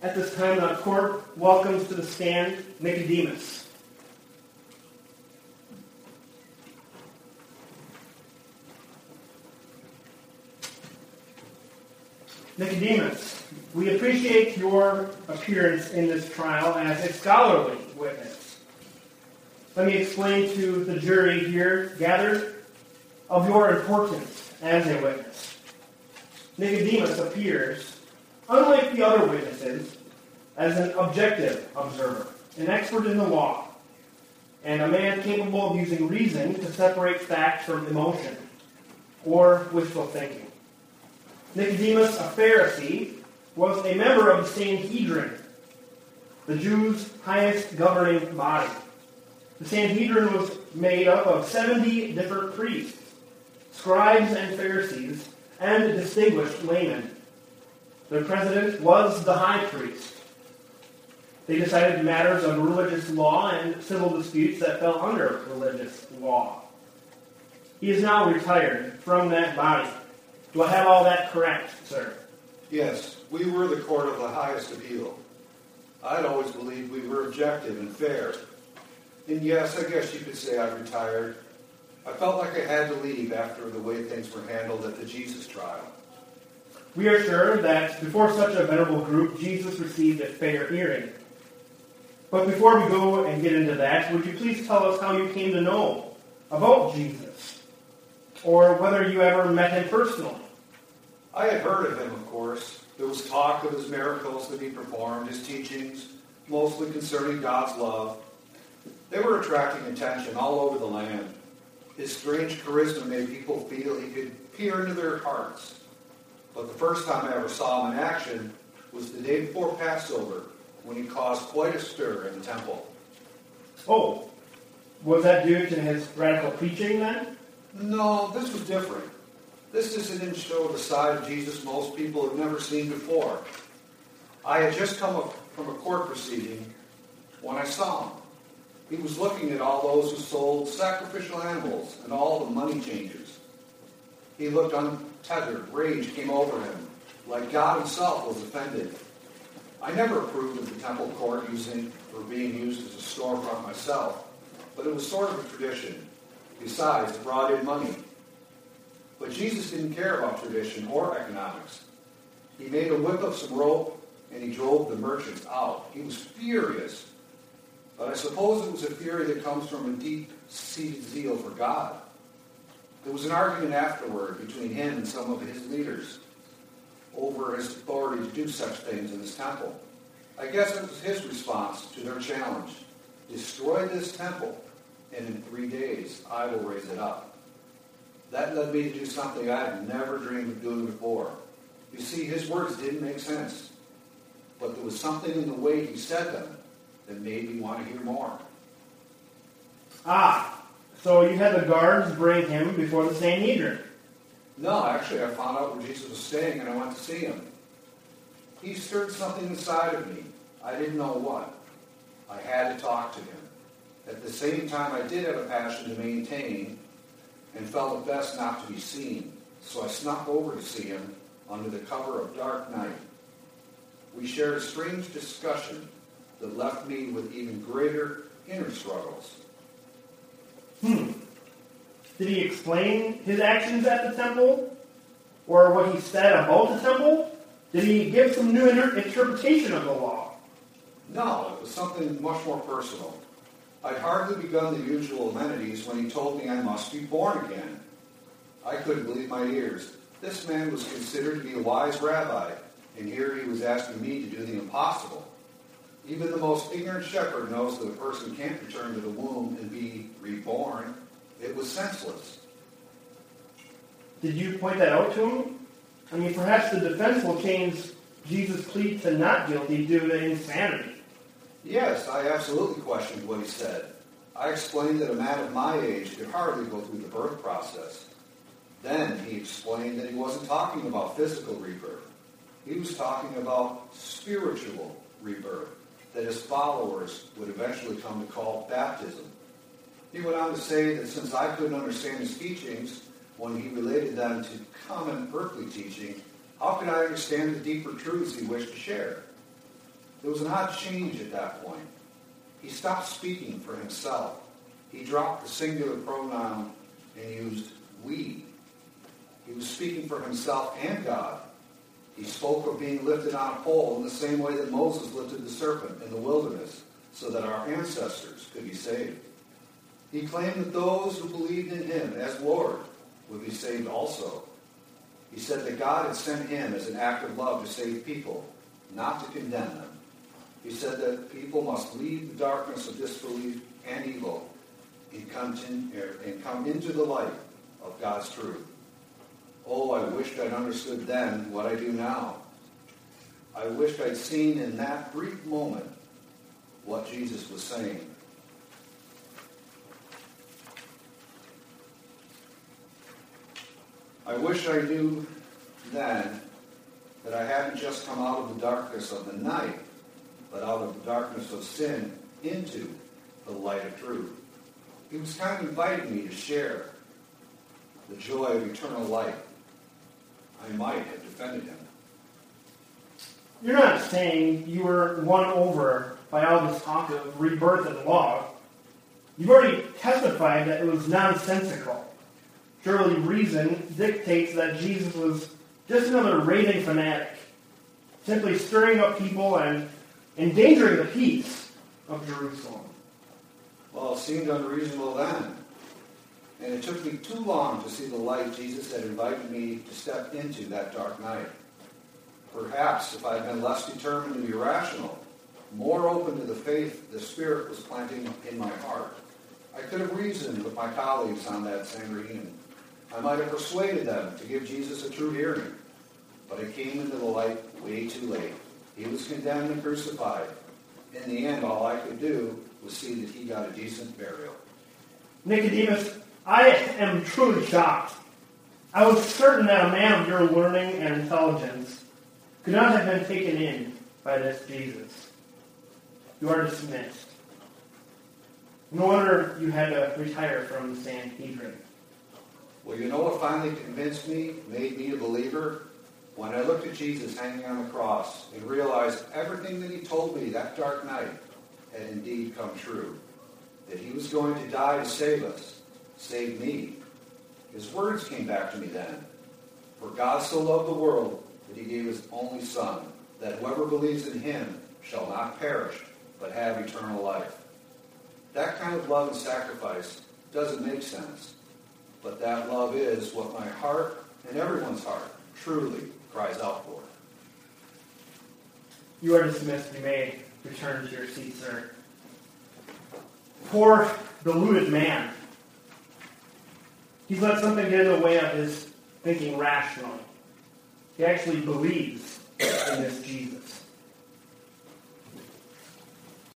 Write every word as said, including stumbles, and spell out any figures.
At this time, the court welcomes to the stand Nicodemus. Nicodemus, we appreciate your appearance in this trial as a scholarly witness. Let me explain to the jury here gathered of your importance as a witness. Nicodemus appears, unlike the other witnesses, as an objective observer, an expert in the law, and a man capable of using reason to separate fact from emotion or wishful thinking. Nicodemus, a Pharisee, was a member of the Sanhedrin, the Jews' highest governing body. The Sanhedrin was made up of seventy different priests, scribes and Pharisees, and distinguished laymen. Their president was the high priest. They decided matters of religious law and civil disputes that fell under religious law. He is now retired from that body. Do I have all that correct, sir? Yes, we were the court of the highest appeal. I'd always believed we were objective and fair. And yes, I guess you could say I retired. I felt like I had to leave after the way things were handled at the Jesus trial. We are sure that before such a venerable group, Jesus received a fair hearing. But before we go and get into that, would you please tell us how you came to know about Jesus? Or whether you ever met him personally? I had heard of him, of course. There was talk of his miracles that he performed, his teachings, mostly concerning God's love. They were attracting attention all over the land. His strange charisma made people feel he could peer into their hearts. But the first time I ever saw him in action was the day before Passover, when he caused quite a stir in the temple. Oh, was that due to his radical preaching then? No, this was different. This didn't show the side of Jesus most people had never seen before. I had just come up from a court proceeding when I saw him. He was looking at all those who sold sacrificial animals and all the money changers. He looked untethered. Rage came over him, like God himself was offended. I never approved of the temple court using or being used as a storefront myself, but it was sort of a tradition. Besides, it brought in money. But Jesus didn't care about tradition or economics. He made a whip of some rope, and he drove the merchants out. He was furious. But I suppose it was a fury that comes from a deep-seated zeal for God. There was an argument afterward between him and some of his leaders over his authority to do such things in his temple. I guess it was his response to their challenge. Destroy this temple, and in three days I will raise it up. That led me to do something I had never dreamed of doing before. You see, his words didn't make sense. But there was something in the way he said them that made me want to hear more. Ah, so you had the guards bring him before the Sanhedrin. No, actually, I found out where Jesus was staying, and I went to see him. He stirred something inside of me. I didn't know what. I had to talk to him. At the same time, I did have a passion to maintain and felt it best not to be seen. So I snuck over to see him under the cover of dark night. We shared a strange discussion that left me with even greater inner struggles. Hmm. Did he explain his actions at the temple? Or what he said about the temple? Did he give some new inter- interpretation of the law? No, it was something much more personal. I'd hardly begun the usual amenities when he told me I must be born again. I couldn't believe my ears. This man was considered to be a wise rabbi, and here he was asking me to do the impossible. Even the most ignorant shepherd knows that a person can't return to the womb and be reborn. It was senseless. Did you point that out to him? I mean, perhaps the defense will change Jesus' plea to not guilty due to insanity. Yes, I absolutely questioned what he said. I explained that a man of my age could hardly go through the birth process. Then he explained that he wasn't talking about physical rebirth. He was talking about spiritual rebirth, that his followers would eventually come to call baptism. He went on to say that since I couldn't understand his teachings when he related them to common earthly teaching, how could I understand the deeper truths he wished to share? There was an odd change at that point. He stopped speaking for himself. He dropped the singular pronoun and used we. He was speaking for himself and God. He spoke of being lifted on a pole in the same way that Moses lifted the serpent in the wilderness so that our ancestors could be saved. He claimed that those who believed in him as Lord would be saved also. He said that God had sent him as an act of love to save people, not to condemn them. He said that people must leave the darkness of disbelief and evil and come, to, and come into the light of God's truth. Oh, I wished I'd understood then what I do now. I wished I'd seen in that brief moment what Jesus was saying. I wish I knew then that I hadn't just come out of the darkness of the night, but out of the darkness of sin into the light of truth. He was kind of inviting me to share the joy of eternal life. I might have defended him. You're not saying you were won over by all this talk of rebirth and law. You've already testified that it was nonsensical. Surely reason dictates that Jesus was just another raving fanatic, simply stirring up people and endangering the peace of Jerusalem. Well, it seemed unreasonable then. And it took me too long to see the light Jesus had invited me to step into that dark night. Perhaps if I had been less determined to be rational, more open to the faith the Spirit was planting in my heart, I could have reasoned with my colleagues on that Sanhedrin. I might have persuaded them to give Jesus a true hearing. But I came into the light way too late. He was condemned and crucified. In the end, all I could do was see that he got a decent burial. Nicodemus, I am truly shocked. I was certain that a man of your learning and intelligence could not have been taken in by this Jesus. You are dismissed. No wonder you had to retire from the Sanhedrin. Well, you know what finally convinced me, made me a believer? When I looked at Jesus hanging on the cross and realized everything that he told me that dark night had indeed come true. That he was going to die to save us, save me. His words came back to me then. For God so loved the world that he gave his only Son, that whoever believes in him shall not perish, but have eternal life. That kind of love and sacrifice doesn't make sense. But that love is what my heart and everyone's heart truly cries out for. You are dismissed. You may return to your seat, sir. Poor, deluded man. He's let something get in the way of his thinking rationally. He actually believes in this Jesus.